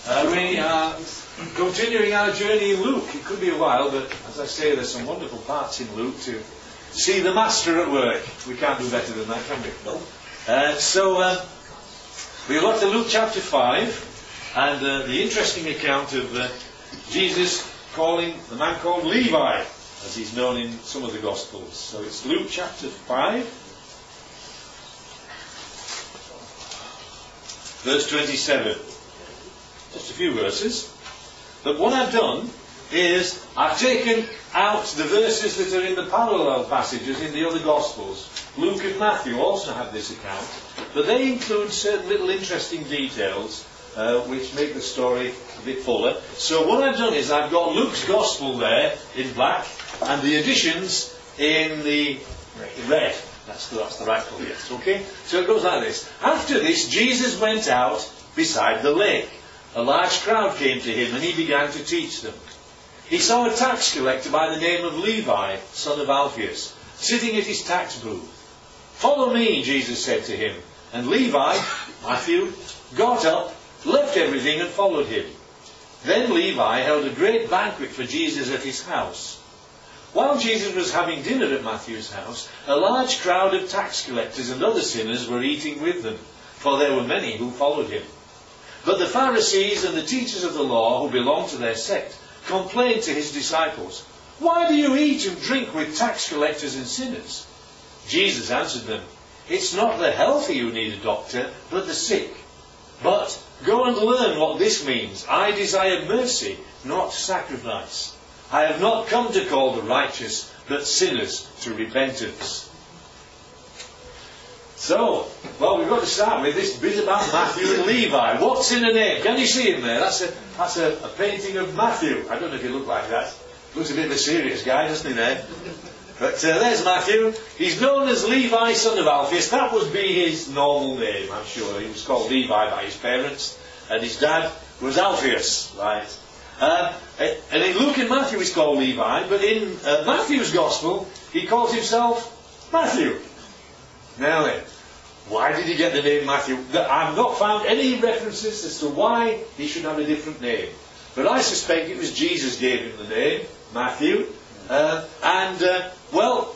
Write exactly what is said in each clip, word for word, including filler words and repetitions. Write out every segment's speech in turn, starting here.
Uh, we are continuing our journey in Luke. It could be a while, but as I say, there's some wonderful parts in Luke to see the Master at work. We can't do better than that, can we? No. Uh, so, uh, we got to Luke chapter five, and uh, the interesting account of uh, Jesus calling the man called Levi, as he's known in some of the Gospels. So it's Luke chapter five, verse twenty-seven. Just a few verses. But what I've done is I've taken out the verses that are in the parallel passages in the other Gospels. Luke and Matthew also have this account, but they include certain little interesting details uh, which make the story a bit fuller. So what I've done is I've got Luke's Gospel there in black and the additions in the red. That's the, that's the right colour, yes. Okay? So it goes like this. After this, Jesus went out beside the lake. A large crowd came to him and he began to teach them. He saw a tax collector by the name of Levi, son of Alphaeus, sitting at his tax booth. "Follow me," Jesus said to him. And Levi, Matthew, got up, left everything and followed him. Then Levi held a great banquet for Jesus at his house. While Jesus was having dinner at Matthew's house, a large crowd of tax collectors and other sinners were eating with them, for there were many who followed him. But the Pharisees and the teachers of the law, who belonged to their sect, complained to his disciples, "Why do you eat and drink with tax collectors and sinners?" Jesus answered them, "It's not the healthy who need a doctor, but the sick. But go and learn what this means. I desire mercy, not sacrifice. I have not come to call the righteous, but sinners to repentance." So, well, we've got to start with this bit about Matthew and Levi. What's in a name? Can you see him there? That's a that's a, a painting of Matthew. I don't know if he looked like that. Looks a bit of a serious guy, doesn't he, there? But uh, there's Matthew. He's known as Levi, son of Alphaeus. That would be his normal name, I'm sure. He was called Levi by his parents, and his dad was Alphaeus, right? Uh, and in Luke and Matthew he's called Levi, but in uh, Matthew's Gospel he calls himself Matthew. Now then, why did he get the name Matthew? I've not found any references as to why he should have a different name. But I suspect it was Jesus gave him the name, Matthew. Uh, and, uh, well,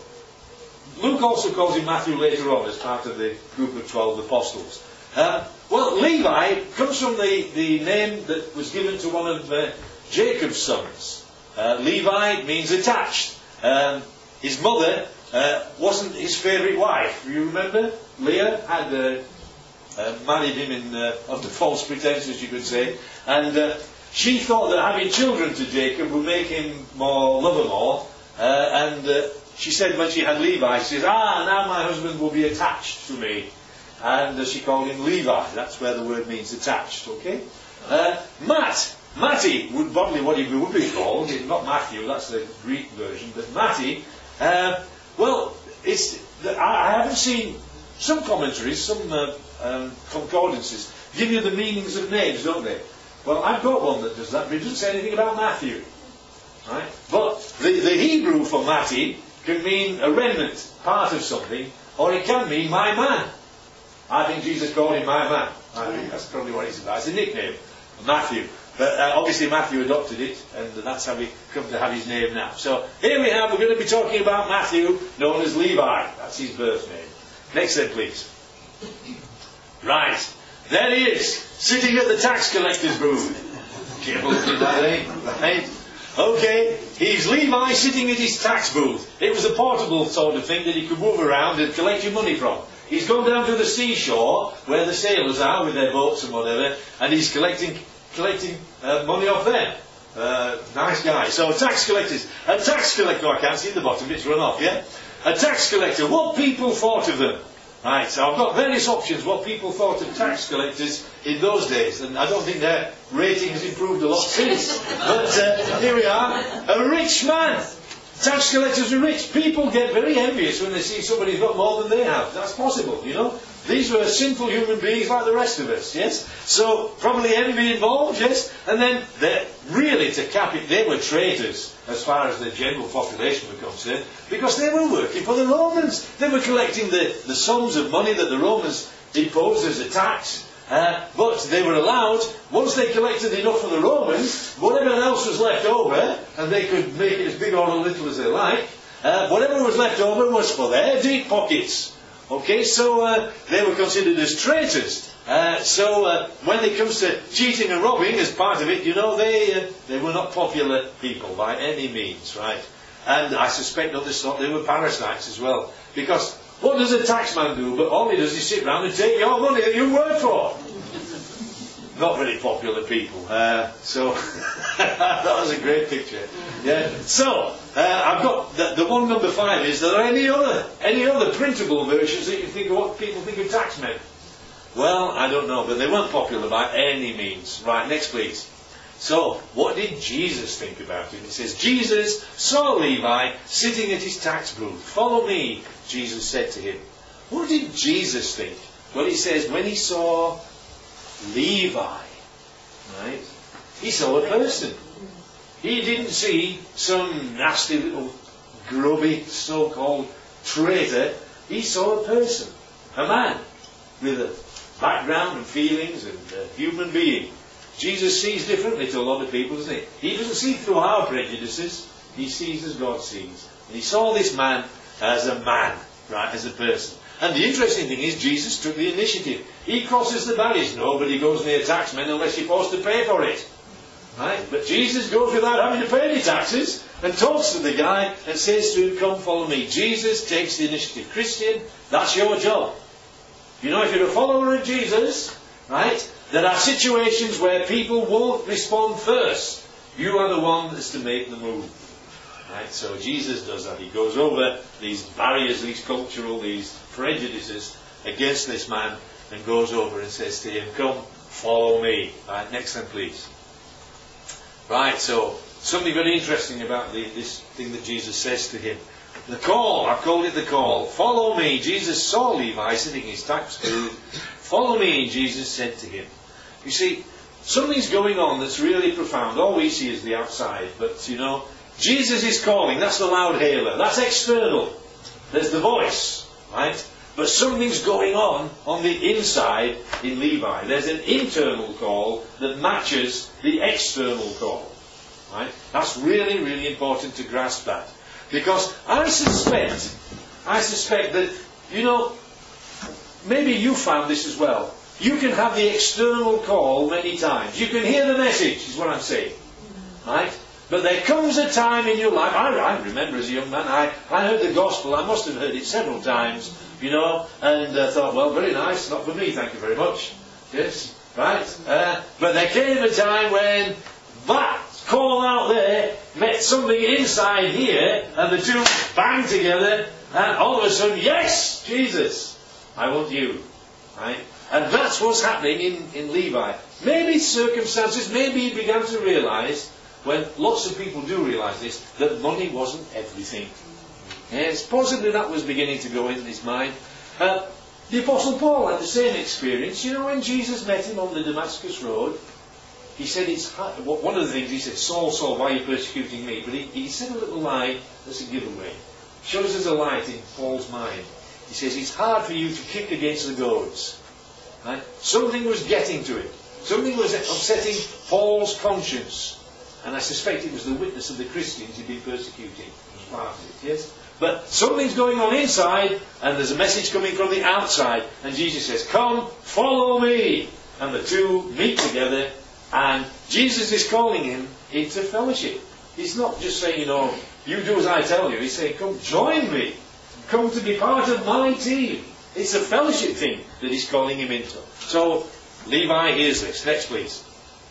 Luke also calls him Matthew later on as part of the group of twelve apostles. Uh, well, Levi comes from the, the name that was given to one of uh, Jacob's sons. Uh, Levi means attached. Um, his mother uh, wasn't his favourite wife. You remember? Leah had uh, uh, married him in, uh, under false pretenses, you could say. And uh, she thought that having children to Jacob would make him more lovable. Uh, and uh, she said when she had Levi, she says, "Ah, now my husband will be attached to me." And uh, she called him Levi. That's where the word means attached, okay? Uh, Matt. Matty would probably what he would be called. It's not Matthew, that's the Greek version. But Matty, uh, well, it's I, I haven't seen some commentaries, some uh, um, concordances give you the meanings of names, don't they? Well, I've got one that does that, but it doesn't say anything about Matthew. Right? But the, the Hebrew for Matty can mean a remnant, part of something, or it can mean my man. I think Jesus called him my man. I think that's probably what it's about. It's a nickname, Matthew. But uh, obviously Matthew adopted it, and that's how we come to have his name now. So here we have, we're going to be talking about Matthew, known as Levi. That's his birth name. Next then, please. Right. There he is, sitting at the tax collector's booth. Careful looking at that, eh? Right. Okay, he's Levi sitting at his tax booth. It was a portable sort of thing that he could move around and collect your money from. He's gone down to the seashore, where the sailors are with their boats and whatever, and he's collecting collecting uh, money off them. Uh, nice guy. So tax collectors. A tax collector, I can't see the bottom, it's run off, yeah? A tax collector, what people thought of them. Right, so I've got various options what people thought of tax collectors in those days, and I don't think their rating has improved a lot since. But uh, here we are, a rich man. Tax collectors are rich. People get very envious when they see somebody who's got more than they have. That's possible, you know. These were sinful human beings like the rest of us, yes? So, probably envy involved, yes? And then, really, to cap it, they were traitors as far as the general population were concerned, because they were working for the Romans. They were collecting the, the sums of money that the Romans imposed as a tax, Uh, but they were allowed, once they collected enough for the Romans, whatever else was left over, and they could make it as big or as little as they like, uh, whatever was left over was for their deep pockets. Okay, so uh, they were considered as traitors. Uh, so uh, when it comes to cheating and robbing as part of it, you know, they uh, they were not popular people by any means, right? And I suspect others thought they were parasites as well. Because what does a taxman do? But all he does is sit round and take your money that you work for. Not very popular people. Uh, so that was a great picture. Yeah. So uh, I've got the, the one number five is, are there any other any other printable versions that you think of what people think of taxmen? Well, I don't know, but they weren't popular by any means. Right, next please. So, what did Jesus think about it? It says, Jesus saw Levi sitting at his tax booth. Follow me, Jesus said to him. What did Jesus think? Well, he says, when he saw Levi, right, he saw a person. He didn't see some nasty little grubby so-called traitor. He saw a person, a man with a background and feelings and a human being. Jesus sees differently to a lot of people, doesn't he? He doesn't see through our prejudices. He sees as God sees. And he saw this man as a man, right, as a person. And the interesting thing is, Jesus took the initiative. He crosses the barriers. Nobody goes near taxmen unless you're forced to pay for it. Right? But Jesus goes without having to pay any taxes and talks to the guy and says to him, come follow me. Jesus takes the initiative. Christian, that's your job. You know, if you're a follower of Jesus, right, there are situations where people won't respond first. You are the one that's to make the move. Right? So Jesus does that. He goes over these barriers, these cultural, these prejudices against this man and goes over and says to him, come, follow me. Right, next one please. Right, so something very interesting about the, this thing that Jesus says to him. The call, I've called it the call. Follow me. Jesus saw Levi sitting in his tax booth. Follow me, Jesus said to him. You see, something's going on that's really profound. All we see is the outside. But, you know, Jesus is calling. That's the loud hailer. That's external. There's the voice, right? But something's going on on the inside in Levi. There's an internal call that matches the external call. Right? That's really, really important to grasp that. Because I suspect, I suspect that, you know, maybe you found this as well. You can have the external call many times. You can hear the message, is what I'm saying. Right? But there comes a time in your life, I, I remember as a young man, I, I heard the gospel, I must have heard it several times, you know, and uh, thought, well, very nice, not for me, thank you very much. Yes, right? Uh, but there came a time when that call out there met something inside here, and the two banged together, and all of a sudden, yes, Jesus, I want you. Right? And that's what's happening in, in Levi. Maybe circumstances, maybe he began to realise, when lots of people do realise this, that money wasn't everything. Yes, possibly that was beginning to go in his mind. Uh, the Apostle Paul had the same experience. You know, when Jesus met him on the Damascus Road, he said, it's hard. One of the things he said, Saul, Saul, why are you persecuting me? But he, he said a little lie that's a giveaway. Shows us a light in Paul's mind. He says, it's hard for you to kick against the goads. Right? Something was getting to it. Something was upsetting Paul's conscience. And I suspect it was the witness of the Christians he'd been persecuting. Part of it, yes? But something's going on inside, and there's a message coming from the outside. And Jesus says, come, follow me. And the two meet together, and Jesus is calling him into fellowship. He's not just saying, you know, you do as I tell you. He's saying, come join me. Come to be part of my team. It's a fellowship thing that he's calling him into. So, Levi hears this. Next, please.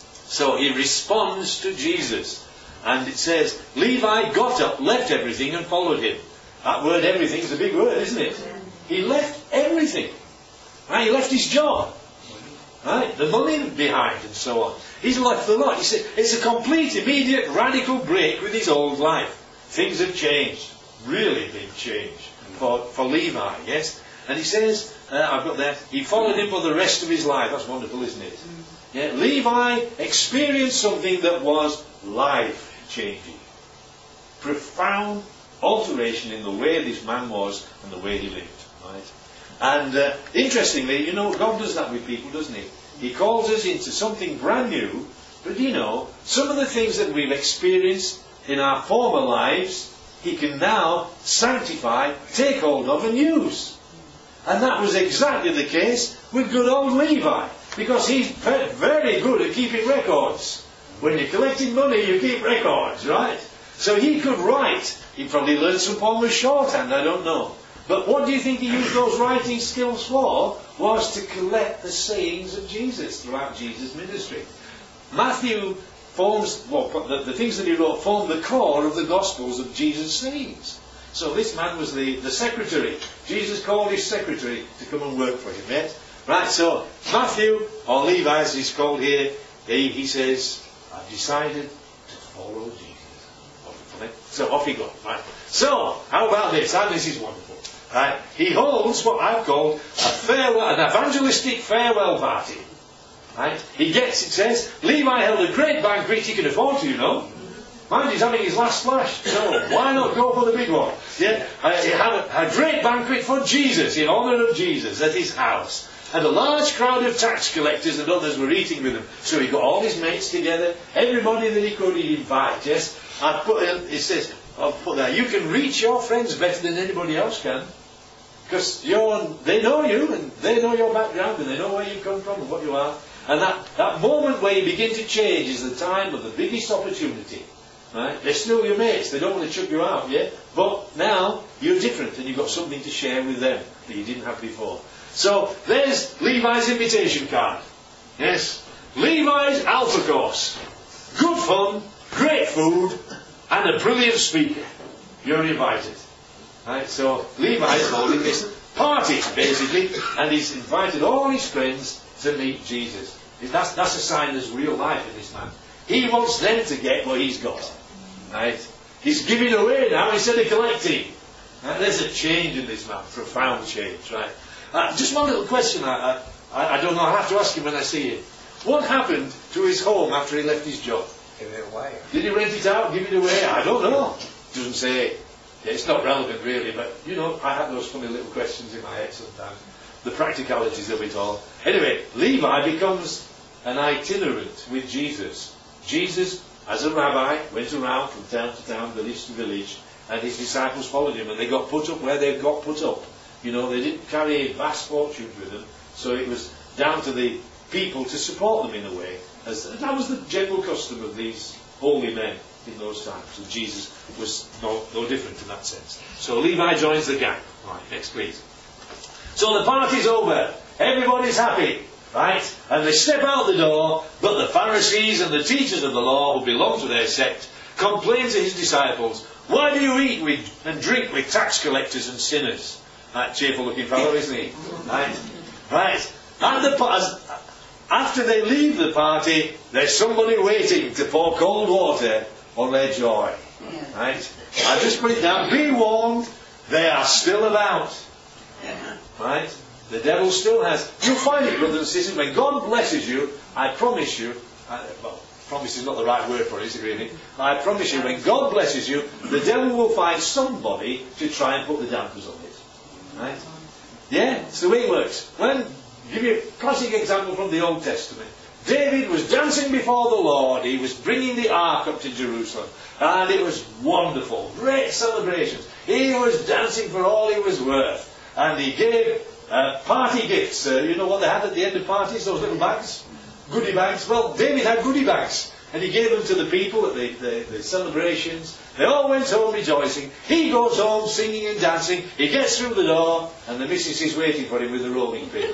So he responds to Jesus. And it says, Levi got up, left everything, and followed him. That word everything is a big word, isn't it? He left everything. Right? He left his job. Right? The money behind and so on. He's left the lot. He said, it's a complete, immediate, radical break with his old life. Things have changed. Really big change for, for Levi, yes? And he says, uh, I've got that, he followed him for the rest of his life. That's wonderful, isn't it? Yeah, Levi experienced something that was life-changing. Profound alteration in the way this man was and the way he lived. Right? And uh, interestingly, you know, God does that with people, doesn't he? He calls us into something brand new. But you know, some of the things that we've experienced in our former lives, He can now sanctify, take hold of and use. And that was exactly the case with good old Levi. Because he's very good at keeping records. When you're collecting money, you keep records, right? So he could write. He probably learned some form of shorthand, I don't know. But what do you think he used those writing skills for? Was to collect the sayings of Jesus throughout Jesus' ministry. Matthew forms, well, the, the things that he wrote form the core of the Gospels of Jesus' sayings. So this man was the, the secretary. Jesus called his secretary to come and work for him, right? Right, so Matthew, or Levi as he's called here, he, he says, I've decided to follow Jesus. So off he goes, right? So, how about this? And this is wonderful. Right? He holds what I've called a farewell, an evangelistic farewell party. Right? He gets, it says, Levi held a great banquet he could afford to, you know. Mind, he's having his last splash, so why not go for the big one? Yeah? Uh, he had a, a great banquet for Jesus, in honour of Jesus, at his house. And a large crowd of tax collectors and others were eating with him. So he got all his mates together, everybody that he could he'd invite, yes? I put, it says, I'll put there, you can reach your friends better than anybody else can. Because you're, they know you, and they know your background, and they know where you come from and what you are. And that, that moment where you begin to change is the time of the biggest opportunity. Right? They're still your mates, they don't want to chuck you out, yeah? But now, you're different, and you've got something to share with them that you didn't have before. So, there's Levi's invitation card. Yes? Levi's Alpha Course. Good fun, great food, and a brilliant speaker. You're invited. Right? So, Levi's holding this party, basically, and he's invited all his friends to meet Jesus. That's, that's a sign there's real life in this man. He wants them to get what he's got. Right? He's giving away now instead of collecting. Right? There's a change in this man, profound change, right? Uh, just one little question I, I, I don't know, I'll have to ask him when I see him. What happened to his home after he left his job? Give it away. Did he rent it out, give it away? I don't know. Doesn't say. Yeah, it's not relevant really, but you know, I have those funny little questions in my head sometimes. The practicalities of it all. Anyway, Levi becomes an itinerant with Jesus. Jesus, as a rabbi, went around from town to town, village to village, and his disciples followed him, and they got put up where they got put up. You know, they didn't carry vast fortunes with them, so it was down to the people to support them in a way. As, that was the general custom of these holy men in those times, and Jesus was no, no different in that sense. So Levi joins the gang. Right, next please. So the party's over. Everybody's happy. Right? And they step out the door, but the Pharisees and the teachers of the law who belong to their sect complain to his disciples, why do you eat with and drink with tax collectors and sinners? That cheerful looking fellow, isn't he? Right? Right. At the, as, after they leave the party, there's somebody waiting to pour cold water on their joy. Right? I just put it down. Be warned, they are still about. Right? The devil still has. You'll find it, brothers and sisters, when God blesses you, I promise you, I, well, promise is not the right word for it, is it really? I promise you, when God blesses you, the devil will find somebody to try and put the dampers on it. Right? Yeah, it's the way it works. When, I'll give you a classic example from the Old Testament. David was dancing before the Lord, he was bringing the ark up to Jerusalem, and it was wonderful, great celebrations. He was dancing for all he was worth, and he gave Uh, party gifts. Uh, you know what they had at the end of parties? Those little bags? Goodie bags. Well, David had goodie bags. And he gave them to the people at the, the, the celebrations. They all went home rejoicing. He goes home singing and dancing. He gets through the door and the missus is waiting for him with the rolling pin.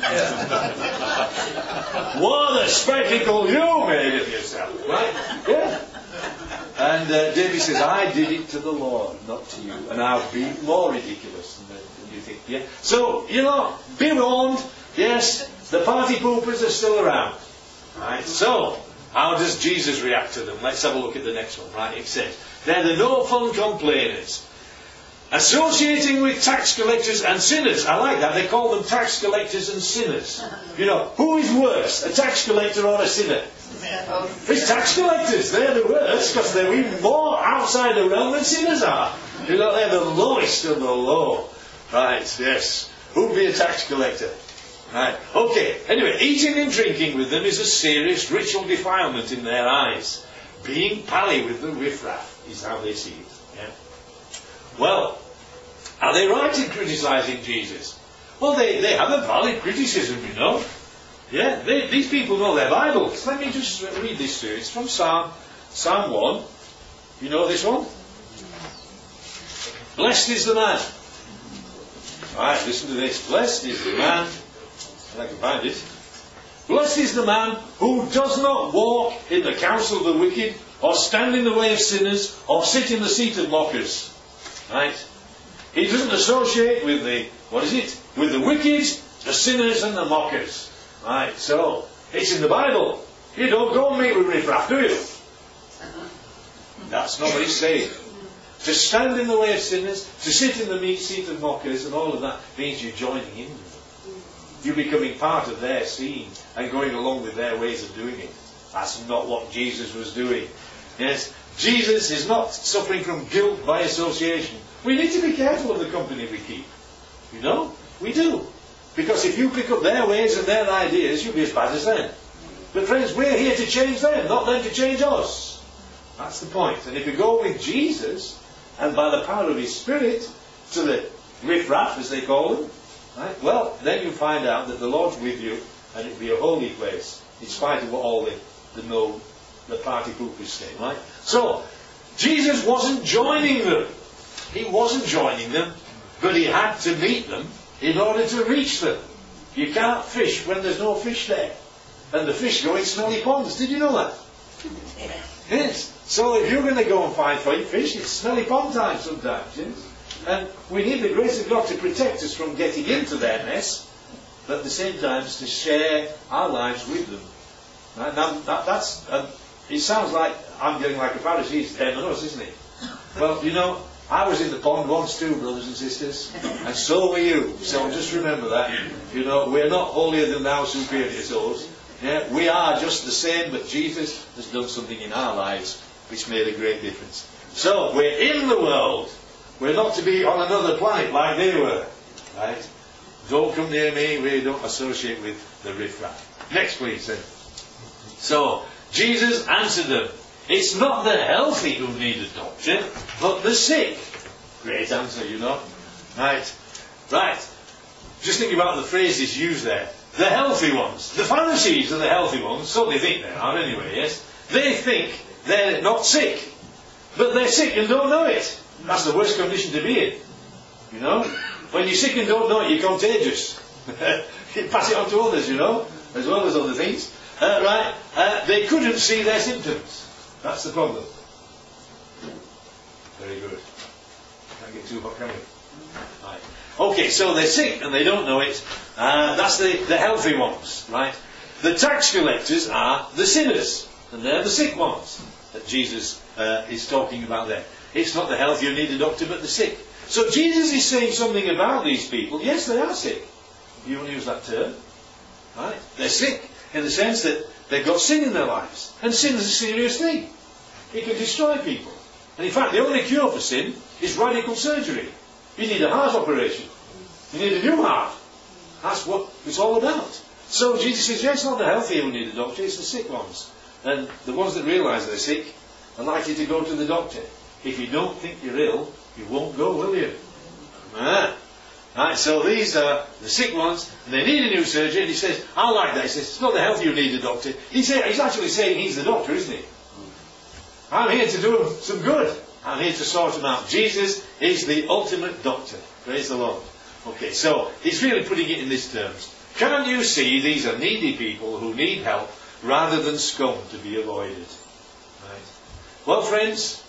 What a spectacle you made of yourself. Right? Yeah. And uh, David says, I did it to the Lord, not to you. And I'll be more ridiculous than that. You think, yeah? So, you know, be warned, yes, the party poopers are still around. Right? So, how does Jesus react to them? Let's have a look at the next one, right? It says, they're the no fun complainers. Associating with tax collectors and sinners. I like that. They call them tax collectors and sinners. You know, who is worse, a tax collector or a sinner? It's tax collectors. They're the worst because they're even more outside the realm than sinners are. You know, they're the lowest of the low. Right, yes. Who'd be a tax collector? Right. Okay. Anyway, eating and drinking with them is a serious ritual defilement in their eyes. Being pally with the riffraff is how they see it. Yeah? Well, are they right in criticising Jesus? Well, they, they have a valid criticism, you know. Yeah, they, these people know their Bibles. Let me just read this to you. It's from Psalm, Psalm one. You know this one? Blessed is the man. Alright, listen to this. Blessed is the man. I can find it. Blessed is the man who does not walk in the counsel of the wicked, or stand in the way of sinners, or sit in the seat of mockers. Right? He doesn't associate with the, what is it? With the wicked, the sinners and the mockers. Right, so, it's in the Bible. You don't go and meet with riffraff, do you? That's not what he's saying. To stand in the way of sinners, to sit in the meat seat of mockers, and all of that means you're joining in with them. You're becoming part of their scene and going along with their ways of doing it. That's not what Jesus was doing. Yes, Jesus is not suffering from guilt by association. We need to be careful of the company we keep. You know? We do. Because if you pick up their ways and their ideas, you'll be as bad as them. But friends, we're here to change them, not them to change us. That's the point. And if you go with Jesus, and by the power of His Spirit, to the riffraff, as they call them, right, well, then you find out that the Lord's with you, and it'll be a holy place, in spite of what all the, the no, the party poopers say, right? So, Jesus wasn't joining them. He wasn't joining them, but He had to meet them in order to reach them. You can't fish when there's no fish there. And the fish go in smelly ponds. Did you know that? Yes. So if you're going to go and find fish, it's smelly pond time sometimes. Yes? And we need the grace of God to protect us from getting into their mess, but at the same time to share our lives with them. Right? Now, that, that's, um, it sounds like I'm getting like a Pharisee. It's them and us, isn't it? Well, you know, I was in the pond once too, brothers and sisters, and so were you. So just remember that. You know, we're not holier than thou, superior to those. Yeah, we are just the same, but Jesus has done something in our lives which made a great difference. So we're in the world. We're not to be on another planet like they were. Right? Don't come near me. We don't associate with the riffraff. Next, please. Then. So Jesus answered them. It's not the healthy who need a doctor, but the sick. Great answer, you know. Right. Right. Just think about the phrases used there. The healthy ones. The Pharisees are the healthy ones, so they think they are anyway, yes? They think they're not sick, but they're sick and don't know it. That's the worst condition to be in. You know? When you're sick and don't know it, you're contagious. You pass it on to others, you know, as well as other things. Uh, right? Uh, they couldn't see their symptoms. That's the problem. Very good. Can't get too hot, can we? Right. Okay, so they're sick and they don't know it. Uh, that's the, the healthy ones, right? The tax collectors are the sinners, and they're the sick ones that Jesus uh, is talking about there. It's not the healthy who need a doctor, but the sick. So Jesus is saying something about these people. Yes, they are sick. You won't use that term, right? They're sick in the sense that they've got sin in their lives, and sin is a serious thing. It can destroy people. And in fact, the only cure for sin is radical surgery. You need a heart operation. You need a new heart. That's what it's all about. So Jesus says, yes, it's not the healthy who need a doctor, it's the sick ones. And the ones that realise they're sick are likely to go to the doctor. If you don't think you're ill, you won't go, will you? Ah. Right, so these are the sick ones, and they need a new surgery, and he says, I like that. He says, it's not the healthy who need a doctor. He's, he's actually saying he's the doctor, isn't he? I'm here to do them some good. I'm here to sort them out. Jesus is the ultimate doctor. Praise the Lord. Okay, so he's really putting it in these terms. Can't you see these are needy people who need help rather than scum to be avoided? Right. Well, friends,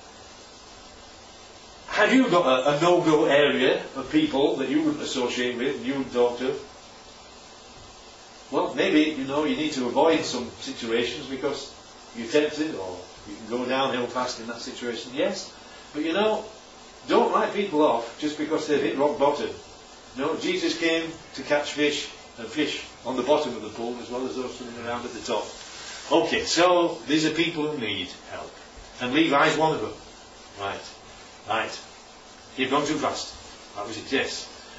have you got a, a no-go area of people that you wouldn't associate with and you wouldn't talk to? Well, maybe, you know, you need to avoid some situations because you're tempted, or you can go downhill fast in that situation, yes. But you know, don't write people off just because they've hit rock bottom. No, Jesus came to catch fish, and fish on the bottom of the pool as well as those swimming around at the top. Okay, so these are people who need help. And Levi's one of them. Right. Right. You've gone too fast. That was it, yes.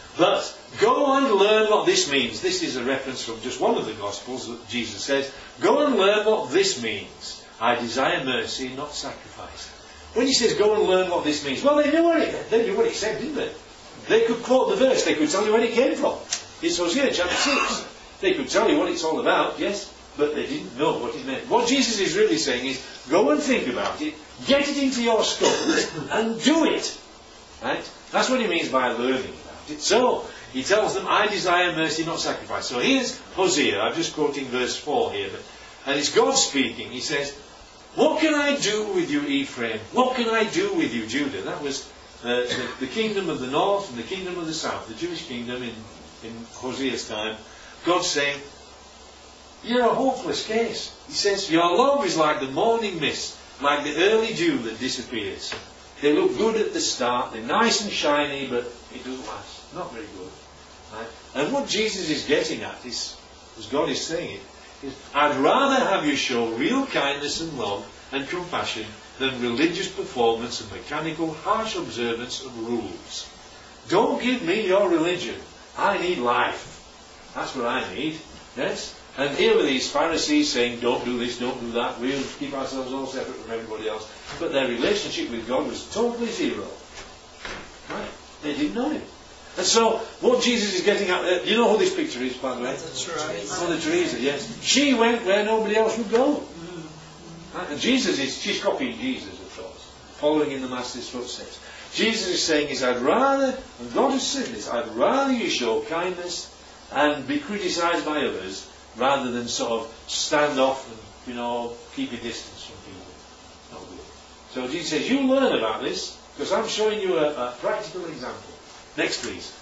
But go and learn what this means. This is a reference from just one of the Gospels that Jesus says, go and learn what this means. I desire mercy, not sacrifice. When he says go and learn what this means, well, they knew what it, they knew what it said, didn't they? They could quote the verse, they could tell you where it came from. It's Hosea chapter six. They could tell you what it's all about, yes, but they didn't know what it meant. What Jesus is really saying is, go and think about it, get it into your skull, and do it. Right? That's what he means by learning about it. So, he tells them, I desire mercy, not sacrifice. So here's Hosea, I'm just quoting verse four here, but, and it's God speaking. He says, what can I do with you, Ephraim? What can I do with you, Judah? That was uh, the, the kingdom of the north and the kingdom of the south, the Jewish kingdom in, in Hosea's time. God's saying, you're a hopeless case. He says, your love is like the morning mist, like the early dew that disappears. They look good at the start, they're nice and shiny, but it doesn't last. Not very good. Right? And what Jesus is getting at is, as God is saying it, is, I'd rather have you show real kindness and love and compassion than religious performance and mechanical, harsh observance of rules. Don't give me your religion. I need life. That's what I need. Yes? And here were these Pharisees saying, don't do this, don't do that, we'll keep ourselves all separate from everybody else. But their relationship with God was totally zero. Right? They didn't know Him. And so, what Jesus is getting at there, you know who this picture is, by the way? That's right. Mother Teresa, yes. She went where nobody else would go. Right? And Jesus is, she's copying Jesus, of course, following in the Master's footsteps. Jesus is saying, is I'd rather, and God has said this, I'd rather you show kindness and be criticised by others, rather than sort of stand off and, you know, keep a distance from people. Not good. So Jesus says, you learn about this, because I'm showing you a, a practical example. Next, please.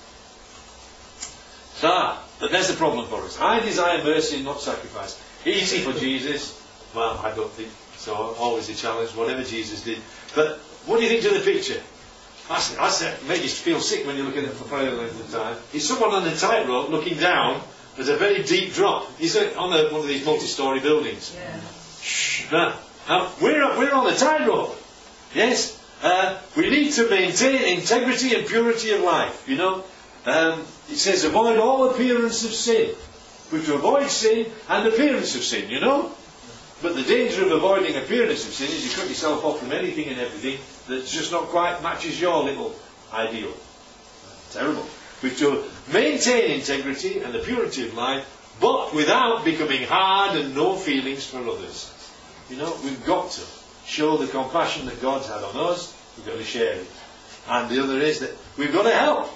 Ah, but there's the problem for us. I desire mercy and not sacrifice. Easy for Jesus. Well, I don't think so. Always a challenge, whatever Jesus did. But what do you think to the picture? I said, I said, make you feel sick when you're looking at it for very length of time. It's someone on the tightrope looking down. There's a very deep drop. He's on a, one of these multi-storey buildings. Yeah. Shh. Now, now we're, we're on a tightrope. Yes? Uh, we need to maintain integrity and purity of life. You know? Um, it says, avoid all appearance of sin. We're to avoid sin and appearance of sin, you know? But the danger of avoiding appearance of sin is you cut yourself off from anything and everything that just not quite matches your little ideal. Terrible. We've to maintain integrity and the purity of life, but without becoming hard and no feelings for others. You know, we've got to show the compassion that God's had on us. We've got to share it. And the other is that we've got to help.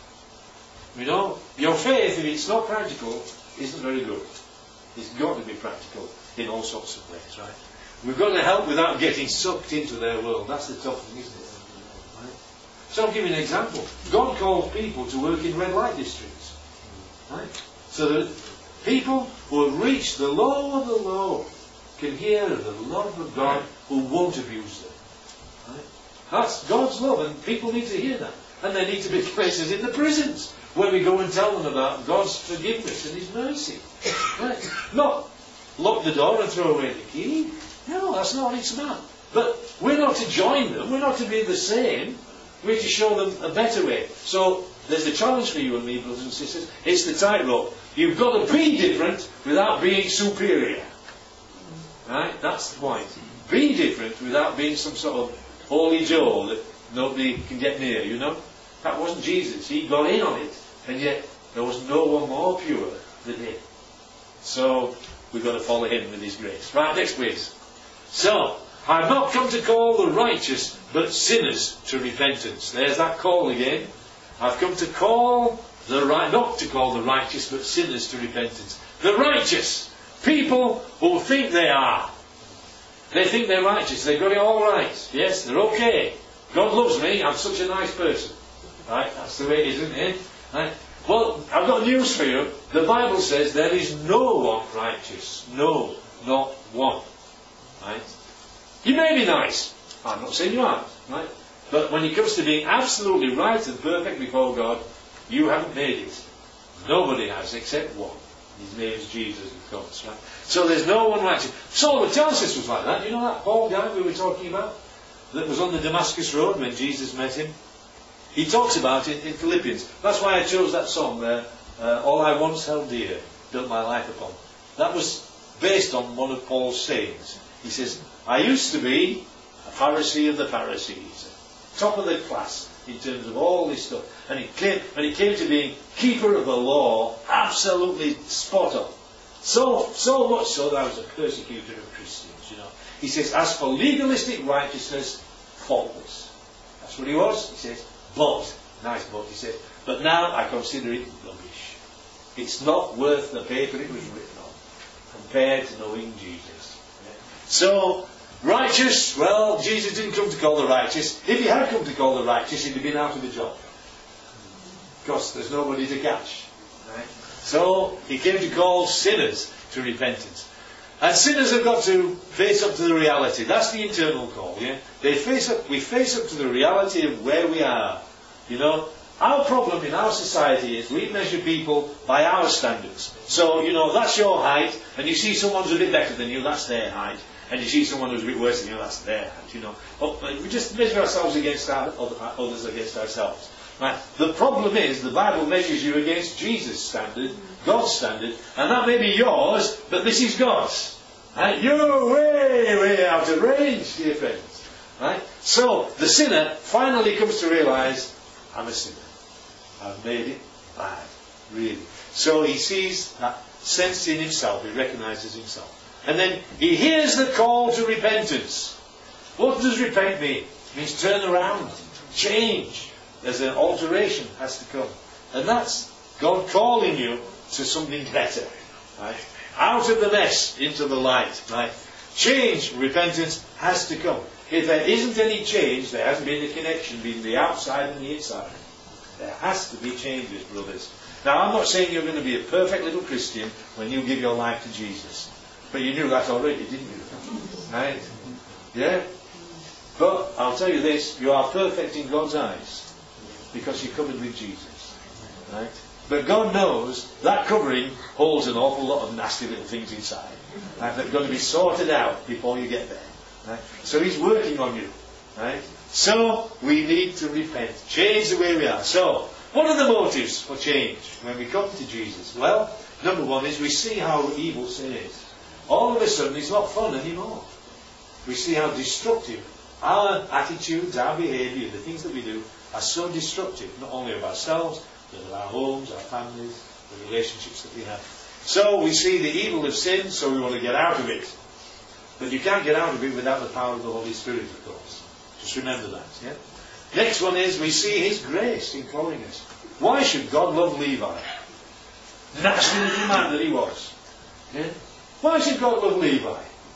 You know, your faith, if it's not practical, isn't very good. It's got to be practical in all sorts of ways, right? We've got to help without getting sucked into their world. That's the tough thing, isn't it? Right? So I'll give you an example. God calls people to work in red light districts. Right? So that people who have reached the low of the low can hear of the love of God who won't abuse them. Right? That's God's love, and people need to hear that. And there need to be places in the prisons where we go and tell them about God's forgiveness and His mercy. Right? Not lock the door and throw away the key. No, that's not what it's about. But we're not to join them. We're not to be the same. We're to show them a better way. So there's a challenge for you and me, brothers and sisters. It's the tightrope. You've got to be different without being superior. Right? That's the point. Be different without being some sort of holy Joe that nobody can get near, you know? That wasn't Jesus. He got in on it. And yet there was no one more pure than Him. So we've got to follow Him with His grace. Right, next please. So, I've not come to call the righteous, but sinners to repentance. There's that call again. I've come to call the right, not to call the righteous, but sinners to repentance. The righteous, people who think they are. They think they're righteous. They've got it all right. Yes, they're okay. God loves me. I'm such a nice person. Right? That's the way it is, isn't it? Right? Well, I've got news for you. The Bible says there is no one righteous. No, not one. Right? You may be nice. I'm not saying you aren't. Right? But when it comes to being absolutely right and perfect before God, you haven't made it. Nobody has except one. His name's Jesus, of course. Right? So there's no one righteous. Saul of Tarsus was like that. You know that Paul guy we were talking about? That was on the Damascus Road when Jesus met him? He talks about it in Philippians. That's why I chose that song there. Uh, All I once held dear, built my life upon. That was based on one of Paul's sayings. He says, I used to be a Pharisee of the Pharisees, top of the class in terms of all this stuff. And he came, when he came to being keeper of the law, absolutely spot on. So, so much so that I was a persecutor of Christians, you know. He says, as for legalistic righteousness, faultless. That's what he was. He says, but, nice but, he says, but now I consider it rubbish. It's not worth the paper it was written on, compared to knowing Jesus. Yeah. So, righteous, well, Jesus didn't come to call the righteous. If he had come to call the righteous, he'd have been out of a job. Because there's nobody to catch. Right? So, he came to call sinners to repentance. And sinners have got to face up to the reality. That's the internal call, yeah? They face up, we face up to the reality of where we are. You know, our problem in our society is we measure people by our standards. So, you know, that's your height, and you see someone who's a bit better than you, that's their height. And you see someone who's a bit worse than you, that's their height, you know. But we just measure ourselves against our, others against ourselves. Right? The problem is, the Bible measures you against Jesus' standard, God's standard, and that may be yours, but this is God's. Right? You're way, way out of range, dear friends. Right? So, the sinner finally comes to realise, I'm a sinner. I've made it bad. Really. So he sees that sense in himself, he recognises himself. And then he hears the call to repentance. What does repent mean? It means turn around, change. There's an alteration has to come. And that's God calling you to something better. Right? Out of the mess, into the light. Right? Change, repentance has to come. If there isn't any change, there hasn't been a connection between the outside and the inside. There has to be changes, brothers. Now, I'm not saying you're going to be a perfect little Christian when you give your life to Jesus. But you knew that already, didn't you? Right? Yeah? But I'll tell you this, you are perfect in God's eyes. Because you're covered with Jesus. Right? But God knows that covering holds an awful lot of nasty little things inside. Right? That are going to be sorted out before you get there. Right? So He's working on you. Right? So we need to repent. Change the way we are. So, what are the motives for change when we come to Jesus? Well, number one is we see how evil sin is. All of a sudden it's not fun anymore. We see how destructive our attitudes, our behaviour, the things that we do are so destructive, not only of ourselves, but of our homes, our families, the relationships that we have. So we see the evil of sin, so we want to get out of it. But you can't get out of it without the power of the Holy Spirit, of course. Just remember that. Yeah? Next one is we see His grace in calling us. Why should God love Levi? Nasty little man that he was. Yeah? Why should God love Levi?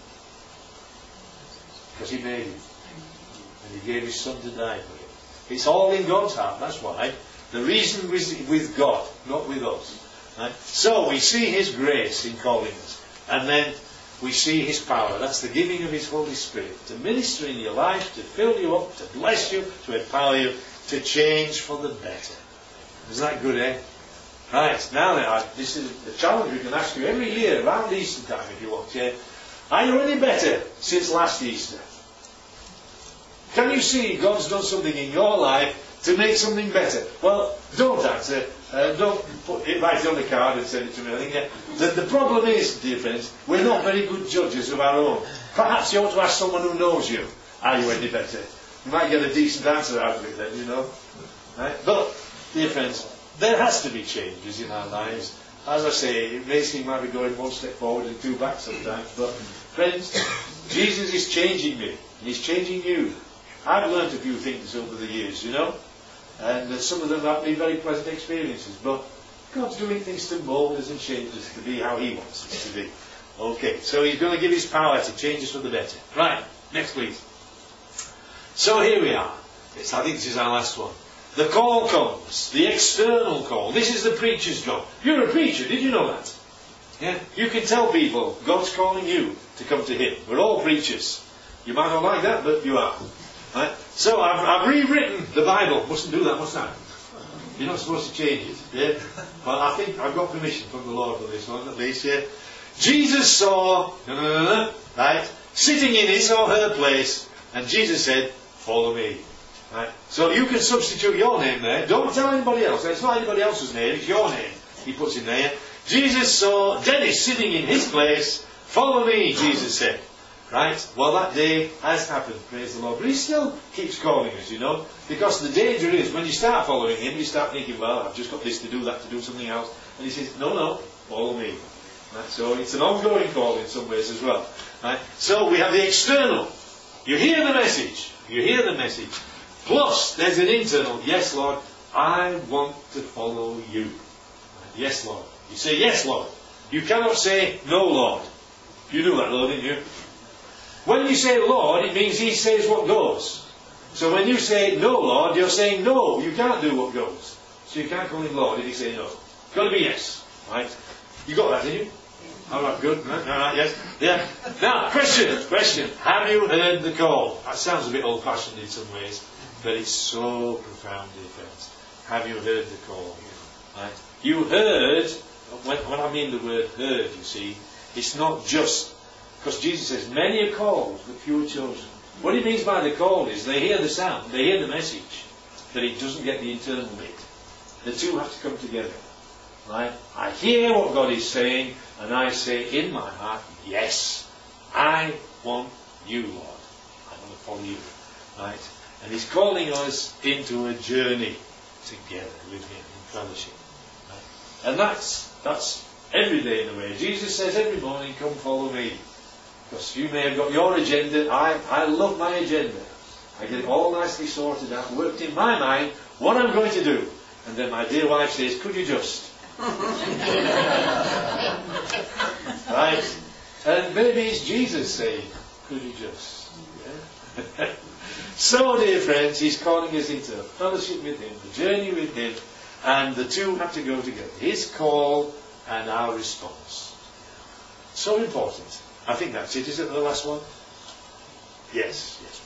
Because He made him. And He gave His Son to die for him. It's all in God's heart, that's why. The reason is with God, not with us. Right? So we see His grace in calling us. And then we see His power. That's the giving of His Holy Spirit. To minister in your life, to fill you up, to bless you, to empower you, to change for the better. Isn't that good, eh? Right, now then, I, this is the challenge we can ask you every year, around Easter time if you want, yeah? Are you any better since last Easter? Can you see God's done something in your life to make something better? Well, don't answer. Uh, don't put it right on the card and send it to me. I think yeah. the, the problem is, dear friends, we're not very good judges of our own. Perhaps you ought to ask someone who knows you. Are you any better? You might get a decent answer out of it then, you know. Right? But, dear friends, there has to be changes in our lives. As I say, it may seem like we're going one step forward and two back sometimes, but friends, Jesus is changing me. And He's changing you. I've learnt a few things over the years, you know, and uh, some of them have been very pleasant experiences, but God's doing things to mould us and change us to be how He wants us to be. Okay, so He's going to give His power to change us for the better. Right, next please. So here we are. It's, I think this is our last one. The call comes, the external call. This is the preacher's job. You're a preacher, did you know that? Yeah? You can tell people God's calling you to come to Him. We're all preachers. You might not like that, but you are. Right? So I've, I've rewritten the Bible. Mustn't do that, must I? You're not supposed to change it. Yeah? Well, I think I've got permission from the Lord for this one, at least. Yeah? Jesus saw, right, sitting in his or her place, and Jesus said, "Follow me." Right? So you can substitute your name there. Don't tell anybody else. It's not anybody else's name, it's your name he puts in there. Jesus saw Dennis sitting in his place. Follow me, Jesus said. Right? Well, that day has happened, praise the Lord. But he still keeps calling us, you know. Because the danger is, when you start following him, you start thinking, well, I've just got this to do, that to do, something else. And he says, no, no, follow me. Right? So it's an ongoing call in some ways as well. Right? So we have the external. You hear the message. You hear the message. Plus, there's an internal. Yes, Lord, I want to follow you. Right? Yes, Lord. You say, yes, Lord. You cannot say, no, Lord. You knew that, though, didn't you? When you say Lord, it means he says what goes. So when you say no, Lord, you're saying no, you can't do what goes. So you can't call him Lord if you say no. It's got to be yes. Right? You got that, didn't you? All right, good. Right, all right, yes. Yeah. Now, question, question. Have you heard the call? That sounds a bit old-fashioned in some ways, but it's so profound, dear friends. Have you heard the call? Right? You heard, when, when I mean the word heard, you see, it's not just, because Jesus says, many are called, but few are chosen. What he means by the call is they hear the sound, they hear the message, but it doesn't get the internal bit. The two have to come together. Right? I hear what God is saying, and I say in my heart, yes, I want you, Lord. I want to follow you. Right? And he's calling us into a journey together with him in fellowship. Right? And that's that's every day in a way. Jesus says every morning, come follow me. Because you may have got your agenda. I, I love my agenda. I get it all nicely sorted out, worked in my mind, what I'm going to do. And then my dear wife says, could you just? Right? And maybe it's Jesus saying, could you just? Yeah? So, dear friends, he's calling us into a fellowship with him, the journey with him, and the two have to go together. His call and our response. So important. I think that's it. Is it the last one? Yes. Yes.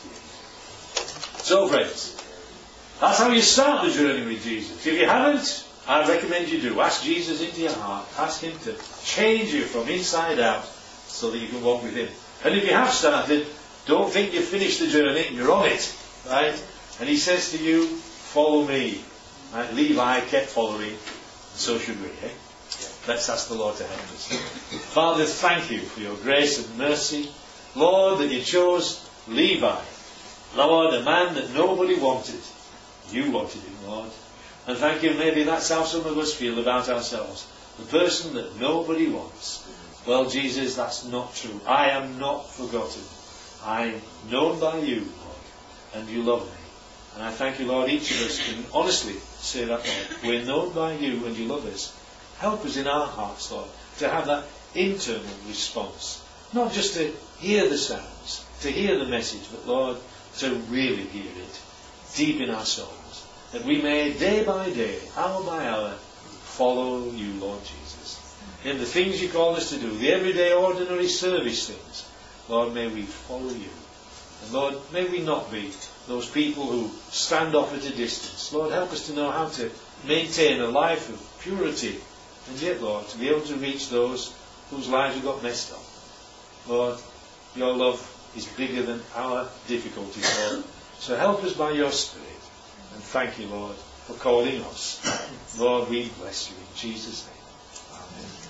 So, friends, that's how you start the journey with Jesus. If you haven't, I recommend you do. Ask Jesus into your heart. Ask him to change you from inside out so that you can walk with him. And if you have started, don't think you've finished the journey. You're on it. Right? And he says to you, follow me. Right? Levi kept following. And so should we. Eh? Let's ask the Lord to help us. Father, thank you for your grace and mercy. Lord, that you chose Levi. Lord, a man that nobody wanted. You wanted him, Lord. And thank you, maybe that's how some of us feel about ourselves. The person that nobody wants. Well, Jesus, that's not true. I am not forgotten. I am known by you, Lord. And you love me. And I thank you, Lord, each of us can honestly say that, Lord. We're known by you and you love us. Help us in our hearts, Lord, to have that internal response. Not just to hear the sounds, to hear the message, but, Lord, to really hear it deep in our souls. That we may, day by day, hour by hour, follow you, Lord Jesus. In the things you call us to do, the everyday, ordinary service things, Lord, may we follow you. And, Lord, may we not be those people who stand off at a distance. Lord, help us to know how to maintain a life of purity. And yet, Lord, to be able to reach those whose lives have got messed up. Lord, your love is bigger than our difficulties, Lord. So help us by your Spirit. And thank you, Lord, for calling us. Lord, we bless you in Jesus' name. Amen.